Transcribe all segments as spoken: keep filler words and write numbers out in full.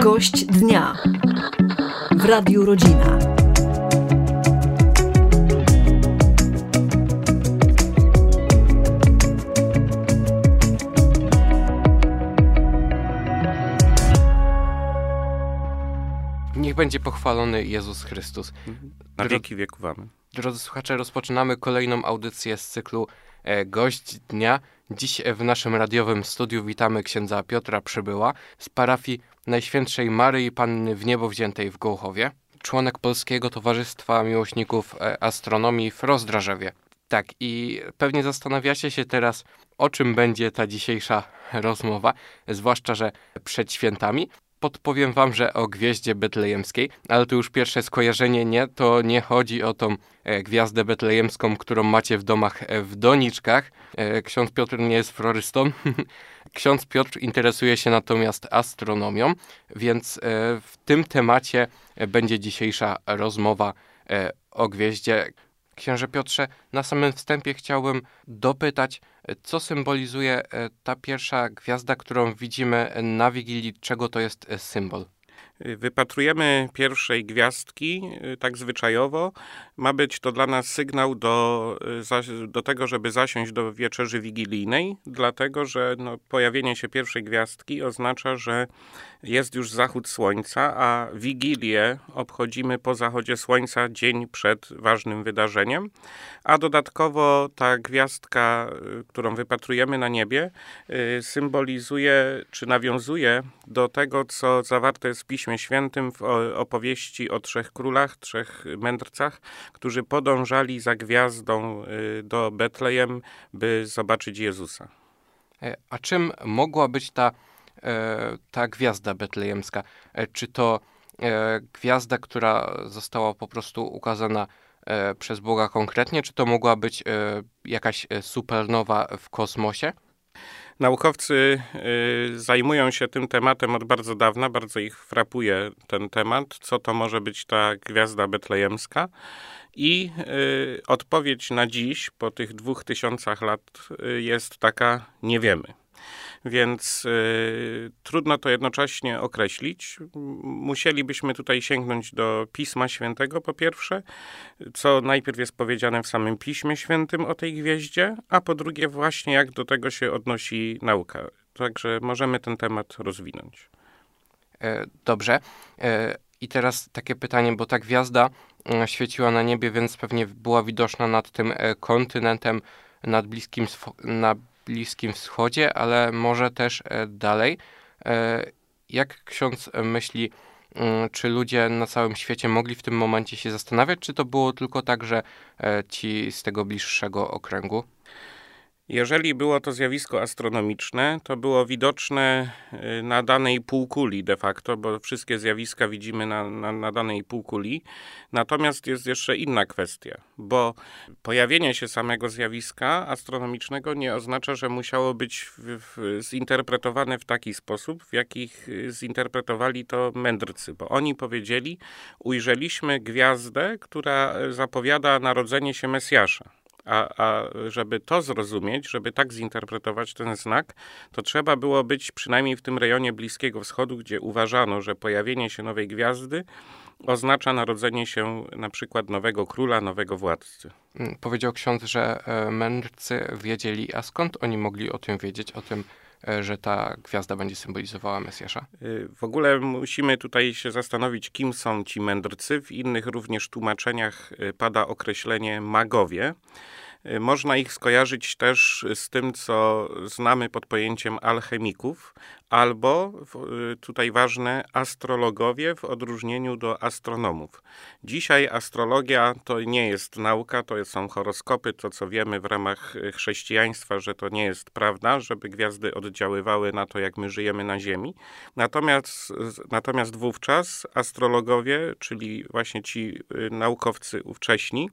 Gość dnia w Radiu Rodzina. Niech będzie pochwalony Jezus Chrystus. Na wieki wieków. Amen. Drodzy słuchacze, rozpoczynamy kolejną audycję z cyklu e, Gość Dnia. Dziś w naszym radiowym studiu witamy księdza Piotra Przybyła z parafii Najświętszej Maryi Panny w Niebo Wziętej w Gołchowie, członek Polskiego Towarzystwa Miłośników Astronomii w Rozdrażewie. Tak, i pewnie zastanawiacie się teraz, o czym będzie ta dzisiejsza rozmowa, zwłaszcza, że przed świętami. Podpowiem wam, że o gwieździe betlejemskiej, ale to już pierwsze skojarzenie nie, to nie chodzi o tą e, gwiazdę betlejemską, którą macie w domach e, w doniczkach. E, ksiądz Piotr nie jest florystą. Ksiądz Piotr interesuje się natomiast astronomią, więc e, w tym temacie e, będzie dzisiejsza rozmowa e, o gwieździe. Księże Piotrze, na samym wstępie chciałbym dopytać, co symbolizuje ta pierwsza gwiazda, którą widzimy na Wigilii, czego to jest symbol? Wypatrujemy pierwszej gwiazdki, tak zwyczajowo. Ma być to dla nas sygnał do, do tego, żeby zasiąść do wieczerzy wigilijnej, dlatego że no, pojawienie się pierwszej gwiazdki oznacza, że jest już zachód słońca, a Wigilię obchodzimy po zachodzie słońca dzień przed ważnym wydarzeniem, a dodatkowo ta gwiazdka, którą wypatrujemy na niebie, symbolizuje czy nawiązuje do tego, co zawarte jest w Piśmie Świętym w opowieści o trzech królach, trzech mędrcach, którzy podążali za gwiazdą do Betlejem, by zobaczyć Jezusa. A czym mogła być ta, ta gwiazda betlejemska? Czy to gwiazda, która została po prostu ukazana przez Boga konkretnie, czy to mogła być jakaś supernowa w kosmosie? Naukowcy y, zajmują się tym tematem od bardzo dawna, bardzo ich frapuje ten temat, co to może być ta gwiazda betlejemska. I y, odpowiedź na dziś, po tych dwóch tysiącach lat, y, jest taka: nie wiemy. Więc y, trudno to jednocześnie określić. Musielibyśmy tutaj sięgnąć do Pisma Świętego po pierwsze, co najpierw jest powiedziane w samym Piśmie Świętym o tej gwieździe, a po drugie właśnie jak do tego się odnosi nauka. Także możemy ten temat rozwinąć. E, dobrze. E, I teraz takie pytanie, bo ta gwiazda e, świeciła na niebie, więc pewnie była widoczna nad tym e, kontynentem, nad Bliskim, na Bliskim Wschodzie, ale może też e, dalej. E, jak ksiądz myśli, e, czy ludzie na całym świecie mogli w tym momencie się zastanawiać, czy to było tylko tak, że e, ci z tego bliższego okręgu? Jeżeli było to zjawisko astronomiczne, to było widoczne na danej półkuli de facto, bo wszystkie zjawiska widzimy na, na, na danej półkuli. Natomiast jest jeszcze inna kwestia, bo pojawienie się samego zjawiska astronomicznego nie oznacza, że musiało być w, w, zinterpretowane w taki sposób, w jakich zinterpretowali to mędrcy, bo oni powiedzieli: ujrzeliśmy gwiazdę, która zapowiada narodzenie się Mesjasza. A, a żeby to zrozumieć, żeby tak zinterpretować ten znak, to trzeba było być przynajmniej w tym rejonie Bliskiego Wschodu, gdzie uważano, że pojawienie się nowej gwiazdy oznacza narodzenie się na przykład nowego króla, nowego władcy. Powiedział ksiądz, że mędrcy wiedzieli, a skąd oni mogli o tym wiedzieć, o tym, że ta gwiazda będzie symbolizowała Mesjasza? W ogóle musimy tutaj się zastanowić, kim są ci mędrcy. W innych również tłumaczeniach pada określenie magowie. Można ich skojarzyć też z tym, co znamy pod pojęciem alchemików, albo, tutaj ważne, astrologowie w odróżnieniu do astronomów. Dzisiaj astrologia to nie jest nauka, to są horoskopy, to co wiemy w ramach chrześcijaństwa, że to nie jest prawda, żeby gwiazdy oddziaływały na to, jak my żyjemy na Ziemi. Natomiast, natomiast wówczas astrologowie, czyli właśnie ci naukowcy ówcześni,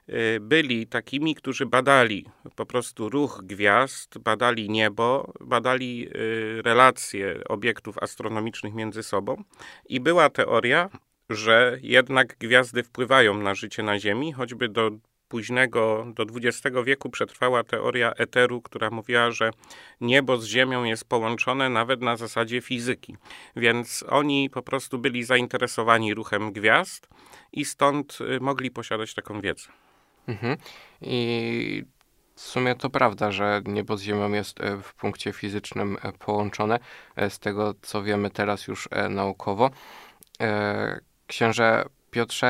byli takimi, którzy badali po prostu ruch gwiazd, badali niebo, badali relacje obiektów astronomicznych między sobą i była teoria, że jednak gwiazdy wpływają na życie na Ziemi, choćby do późnego do dwudziestego wieku przetrwała teoria eteru, która mówiła, że niebo z Ziemią jest połączone nawet na zasadzie fizyki. Więc oni po prostu byli zainteresowani ruchem gwiazd i stąd mogli posiadać taką wiedzę. Mhm. I w sumie to prawda, że niebo z Ziemią jest w punkcie fizycznym połączone, z tego co wiemy teraz już naukowo. Księże Piotrze,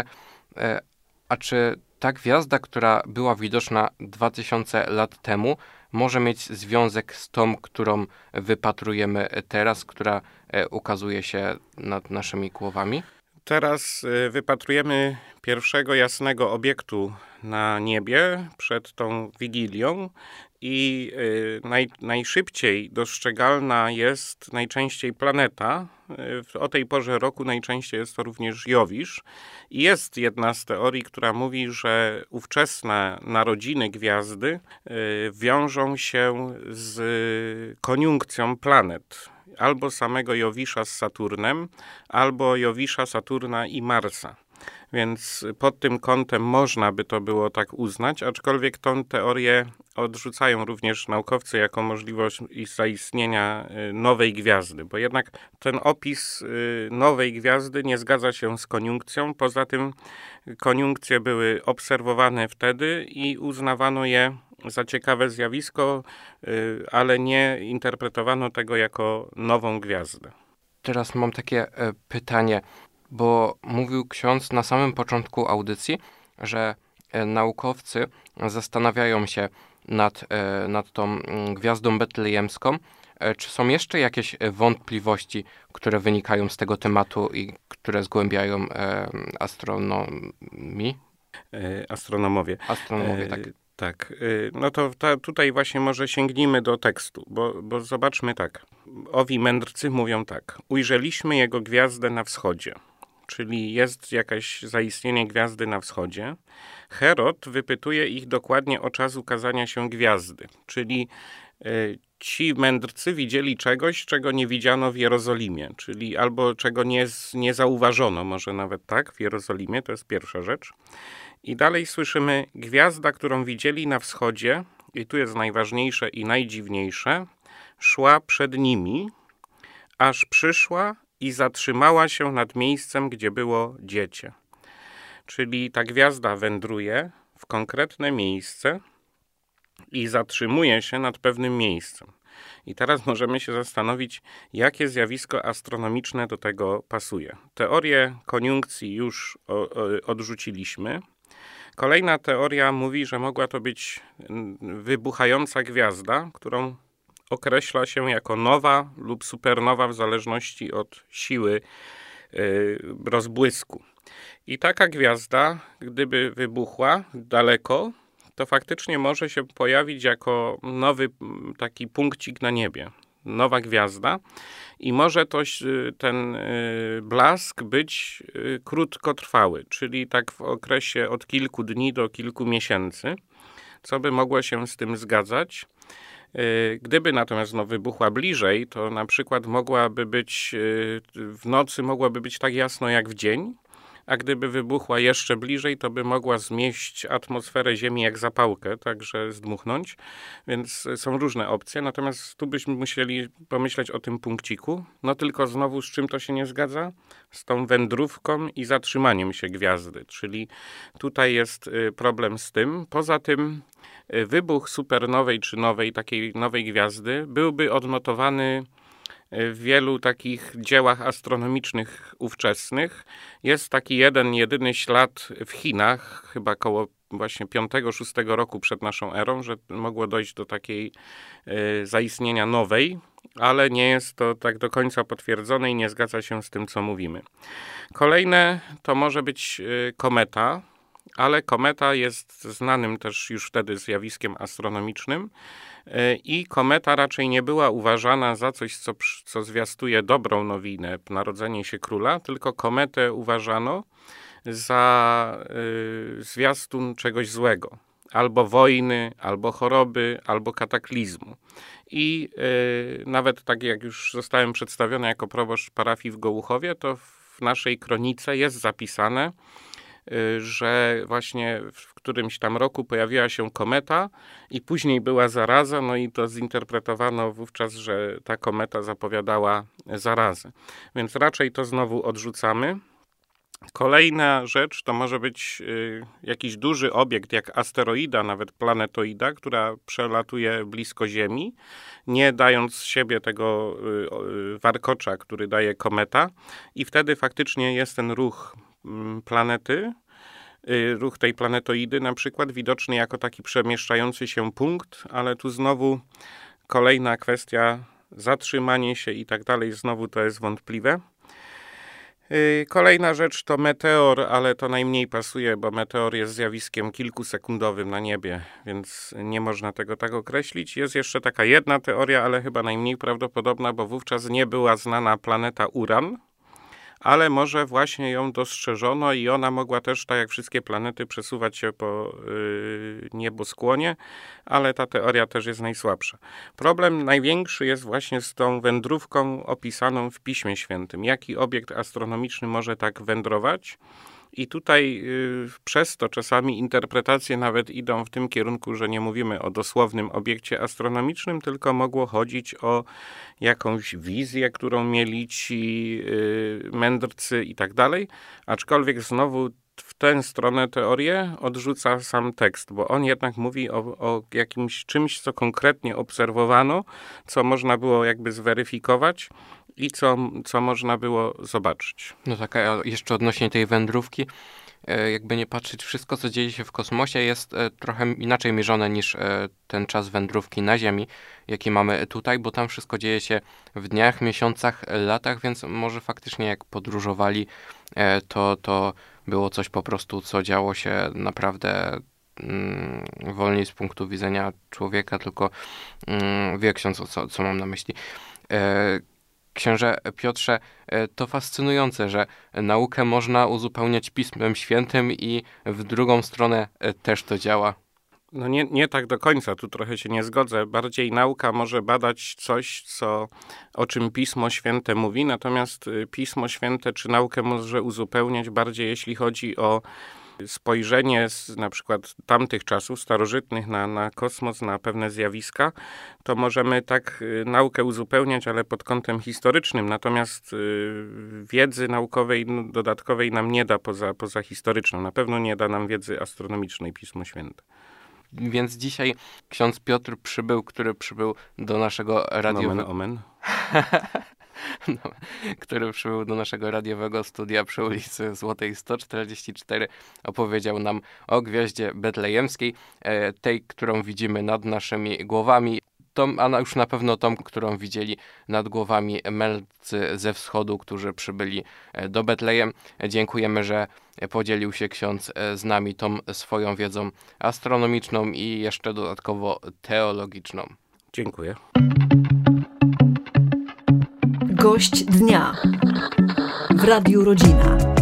a czy ta gwiazda, która była widoczna dwa tysiące lat temu, może mieć związek z tą, którą wypatrujemy teraz, która ukazuje się nad naszymi głowami? Teraz wypatrujemy pierwszego jasnego obiektu na niebie przed tą Wigilią i naj, najszybciej dostrzegalna jest najczęściej planeta. O tej porze roku najczęściej jest to również Jowisz. I jest jedna z teorii, która mówi, że ówczesne narodziny gwiazdy wiążą się z koniunkcją planet. Albo samego Jowisza z Saturnem, albo Jowisza, Saturna i Marsa. Więc pod tym kątem można by to było tak uznać, aczkolwiek tę teorię odrzucają również naukowcy jako możliwość zaistnienia nowej gwiazdy, bo jednak ten opis nowej gwiazdy nie zgadza się z koniunkcją. Poza tym koniunkcje były obserwowane wtedy i uznawano je za ciekawe zjawisko, ale nie interpretowano tego jako nową gwiazdę. Teraz mam takie pytanie, bo mówił ksiądz na samym początku audycji, że naukowcy zastanawiają się nad, nad tą gwiazdą betlejemską. Czy są jeszcze jakieś wątpliwości, które wynikają z tego tematu i które zgłębiają astronomii? Astronomowie. Astronomowie, tak. Tak, no to ta, tutaj właśnie może sięgnijmy do tekstu, bo, bo zobaczmy tak. Owi mędrcy mówią tak. Ujrzeliśmy jego gwiazdę na wschodzie, czyli jest jakieś zaistnienie gwiazdy na wschodzie. Herod wypytuje ich dokładnie o czas ukazania się gwiazdy, czyli y, ci mędrcy widzieli czegoś, czego nie widziano w Jerozolimie, czyli albo czego nie, nie zauważono, może nawet tak, w Jerozolimie, to jest pierwsza rzecz. I dalej słyszymy, gwiazda, którą widzieli na wschodzie, i tu jest najważniejsze i najdziwniejsze, szła przed nimi, aż przyszła i zatrzymała się nad miejscem, gdzie było dziecię. Czyli ta gwiazda wędruje w konkretne miejsce i zatrzymuje się nad pewnym miejscem. I teraz możemy się zastanowić, jakie zjawisko astronomiczne do tego pasuje. Teorię koniunkcji już o, o, odrzuciliśmy. Kolejna teoria mówi, że mogła to być wybuchająca gwiazda, którą określa się jako nowa lub supernowa w zależności od siły yy, rozbłysku. I taka gwiazda, gdyby wybuchła daleko, to faktycznie może się pojawić jako nowy taki punkcik na niebie. Nowa gwiazda i może to, ten blask być krótkotrwały, czyli tak w okresie od kilku dni do kilku miesięcy, co by mogło się z tym zgadzać. Gdyby natomiast no, wybuchła bliżej, to na przykład mogłaby być w nocy mogłaby być tak jasno jak w dzień, a gdyby wybuchła jeszcze bliżej, to by mogła zmieść atmosferę Ziemi jak zapałkę, także zdmuchnąć, więc są różne opcje, natomiast tu byśmy musieli pomyśleć o tym punkciku, no tylko znowu z czym to się nie zgadza? Z tą wędrówką i zatrzymaniem się gwiazdy, czyli tutaj jest problem z tym. Poza tym wybuch supernowej czy nowej, takiej nowej gwiazdy byłby odnotowany w wielu takich dziełach astronomicznych ówczesnych. Jest taki jeden, jedyny ślad w Chinach, chyba koło właśnie piątego szóstego roku przed naszą erą, że mogło dojść do takiej y, zaistnienia nowej, ale nie jest to tak do końca potwierdzone i nie zgadza się z tym, co mówimy. Kolejne to może być y, kometa, ale kometa jest znanym też już wtedy zjawiskiem astronomicznym i kometa raczej nie była uważana za coś, co, co zwiastuje dobrą nowinę, narodzenie się króla, tylko kometę uważano za y, zwiastun czegoś złego, albo wojny, albo choroby, albo kataklizmu. I y, nawet tak jak już zostałem przedstawiony jako proboszcz parafii w Gołuchowie, to w naszej kronice jest zapisane, że właśnie w którymś tam roku pojawiła się kometa i później była zaraza, no i to zinterpretowano wówczas, że ta kometa zapowiadała zarazę. Więc raczej to znowu odrzucamy. Kolejna rzecz to może być y, jakiś duży obiekt jak asteroida, nawet planetoida, która przelatuje blisko Ziemi, nie dając z siebie tego y, y, warkocza, który daje kometa, i wtedy faktycznie jest ten ruch y, planety, y, ruch tej planetoidy na przykład widoczny jako taki przemieszczający się punkt, ale tu znowu kolejna kwestia, zatrzymanie się i tak dalej, znowu to jest wątpliwe. Kolejna rzecz to meteor, ale to najmniej pasuje, bo meteor jest zjawiskiem kilkusekundowym na niebie, więc nie można tego tak określić. Jest jeszcze taka jedna teoria, ale chyba najmniej prawdopodobna, bo wówczas nie była znana planeta Uran, ale może właśnie ją dostrzeżono i ona mogła też, tak jak wszystkie planety, przesuwać się po yy, nieboskłonie, ale ta teoria też jest najsłabsza. Problem największy jest właśnie z tą wędrówką opisaną w Piśmie Świętym. Jaki obiekt astronomiczny może tak wędrować? I tutaj yy, przez to czasami interpretacje nawet idą w tym kierunku, że nie mówimy o dosłownym obiekcie astronomicznym, tylko mogło chodzić o jakąś wizję, którą mieli ci yy, mędrcy i tak dalej. Aczkolwiek znowu w tę stronę teorię odrzuca sam tekst, bo on jednak mówi o, o jakimś czymś, co konkretnie obserwowano, co można było jakby zweryfikować i co, co można było zobaczyć. No tak, a jeszcze odnośnie tej wędrówki, jakby nie patrzeć, wszystko co dzieje się w kosmosie jest trochę inaczej mierzone niż ten czas wędrówki na Ziemi, jaki mamy tutaj, bo tam wszystko dzieje się w dniach, miesiącach, latach, więc może faktycznie jak podróżowali, to, to było coś po prostu, co działo się naprawdę mm, wolniej z punktu widzenia człowieka, tylko mm, wie ksiądz, co, co mam na myśli. E, Księże Piotrze, to fascynujące, że naukę można uzupełniać Pismem Świętym i w drugą stronę też to działa. No nie, nie tak do końca, tu trochę się nie zgodzę. Bardziej nauka może badać coś, co, o czym Pismo Święte mówi, natomiast Pismo Święte czy naukę może uzupełniać bardziej, jeśli chodzi o spojrzenie z na przykład tamtych czasów starożytnych na, na kosmos, na pewne zjawiska, to możemy tak y, naukę uzupełniać, ale pod kątem historycznym. Natomiast y, wiedzy naukowej no, dodatkowej nam nie da poza, poza historyczną. Na pewno nie da nam wiedzy astronomicznej Pismo Święte. Więc dzisiaj ksiądz Piotr przybył, który przybył do naszego radiowego... Nomen omen. No, który przybył do naszego radiowego studia przy ulicy Złotej sto czterdzieści cztery, opowiedział nam o gwiaździe betlejemskiej, tej, którą widzimy nad naszymi głowami, tą, a już na pewno tą, którą widzieli nad głowami mędrcy ze wschodu, którzy przybyli do Betlejem. Dziękujemy, że podzielił się ksiądz z nami tą swoją wiedzą astronomiczną i jeszcze dodatkowo teologiczną. Dziękuję. Gość dnia w Radiu Rodzina.